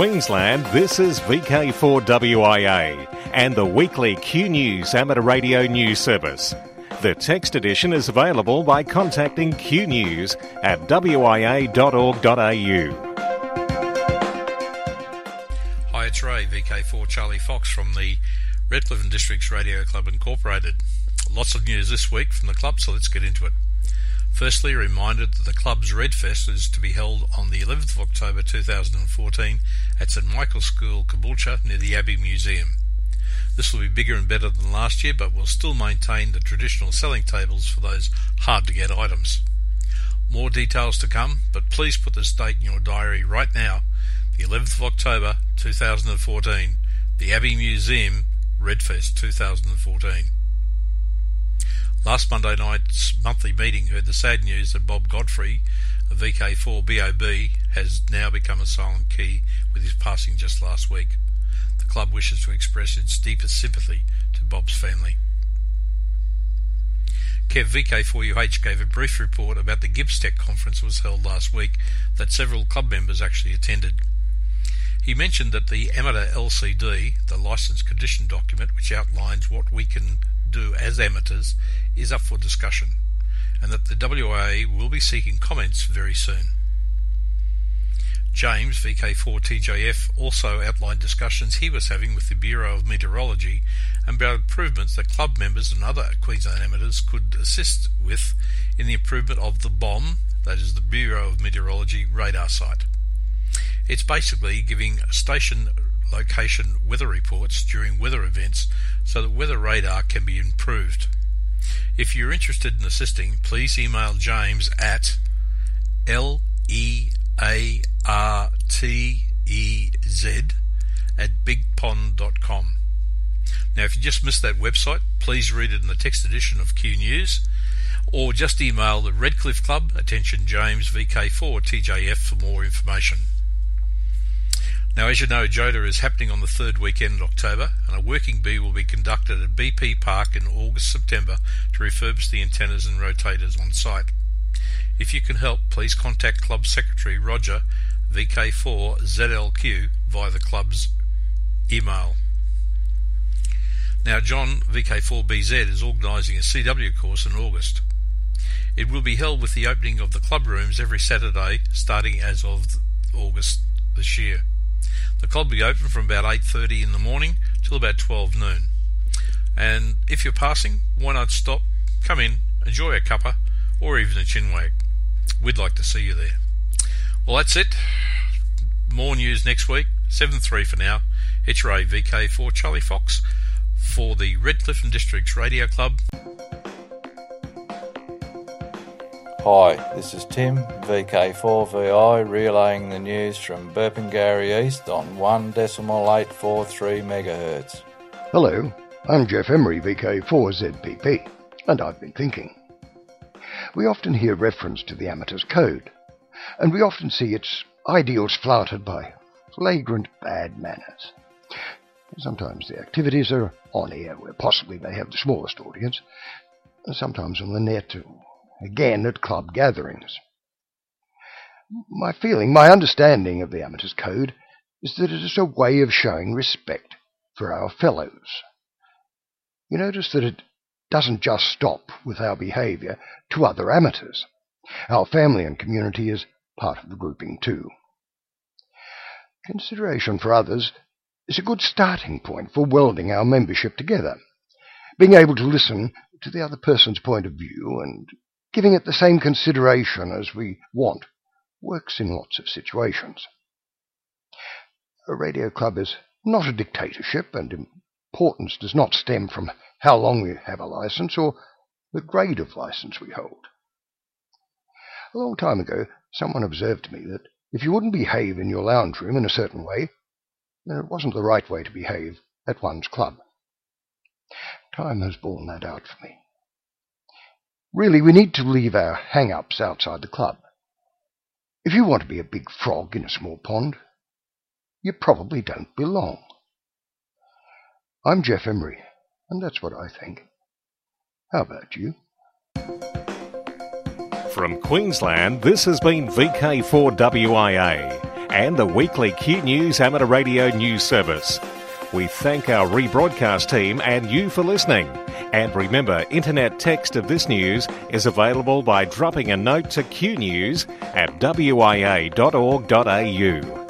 Queensland, this is VK4WIA and the weekly Q News Amateur Radio News Service. The text edition is available by contacting Q News at wia.org.au. Hi, it's Ray, VK4 Charlie Fox from the Redcliffe and Districts Radio Club Incorporated. Lots of news this week from the club, so let's get into it. Firstly, a reminder that the club's Redfest is to be held on the 11th of October 2014 at St Michael's School, Caboolture, near the Abbey Museum. This will be bigger and better than last year, but will still maintain the traditional selling tables for those hard-to-get items. More details to come, but please put this date in your diary right now, the 11th of October 2014, the Abbey Museum, Redfest 2014. Last Monday night's monthly meeting heard the sad news that Bob Godfrey, of VK4BOB, has now become a silent key with his passing just last week. The club wishes to express its deepest sympathy to Bob's family. Kev, VK4UH, gave a brief report about the GibbsTech conference that was held last week that several club members actually attended. He mentioned that the amateur LCD, the licence condition document which outlines what we can do as amateurs, is up for discussion, and that the WIA will be seeking comments very soon. James, VK4TJF, also outlined discussions he was having with the Bureau of Meteorology about improvements that club members and other Queensland amateurs could assist with in the improvement of the BOM, that is the Bureau of Meteorology, radar site. It's basically giving station location weather reports during weather events so that weather radar can be improved. If you're interested in assisting, please email James at leartez@bigpond.com. Now, if you just missed that website, please read it in the text edition of Q News, or just email the Redcliffe Club, attention James, VK4TJF, for more information. Now, as you know, JOTA is happening on the third weekend in October, and a working bee will be conducted at BP Park in August-September to refurbish the antennas and rotators on site. If you can help, please contact Club Secretary Roger, VK4ZLQ, via the club's email. Now, John, VK4BZ, is organising a CW course in August. It will be held with the opening of the club rooms every Saturday, starting as of August this year. The club will be open from about 8:30 in the morning till about 12 noon. And if you're passing, why not stop, come in, enjoy a cuppa, or even a chinwag. We'd like to see you there. Well, that's it. More news next week. 7-3 for now. It's Ray, VK4 Charlie Fox, for the Redcliffe and Districts Radio Club. Hi, this is Tim, VK4VI, relaying the news from Burpengary East on 1.843 MHz. Hello, I'm Jeff Emery, VK4ZPP, and I've been thinking. We often hear reference to the Amateurs Code, and we often see its ideals flouted by flagrant bad manners. Sometimes the activities are on air, where possibly they have the smallest audience, and sometimes on the net, again at club gatherings. My understanding of the Amateurs Code is that it is a way of showing respect for our fellows. You notice that it doesn't just stop with our behaviour to other amateurs. Our family and community is part of the grouping too. Consideration for others is a good starting point for welding our membership together. Being able to listen to the other person's point of view and giving it the same consideration as we want works in lots of situations. A radio club is not a dictatorship, and importance does not stem from how long we have a licence or the grade of licence we hold. A long time ago, someone observed to me that if you wouldn't behave in your lounge room in a certain way, then it wasn't the right way to behave at one's club. Time has borne that out for me. Really, we need to leave our hang-ups outside the club. If you want to be a big frog in a small pond, you probably don't belong. I'm Jeff Emery, and that's what I think. How about you? From Queensland, this has been VK4WIA and the weekly Q News Amateur Radio News Service. We thank our rebroadcast team and you for listening. And remember, internet text of this news is available by dropping a note to Q News at wia.org.au.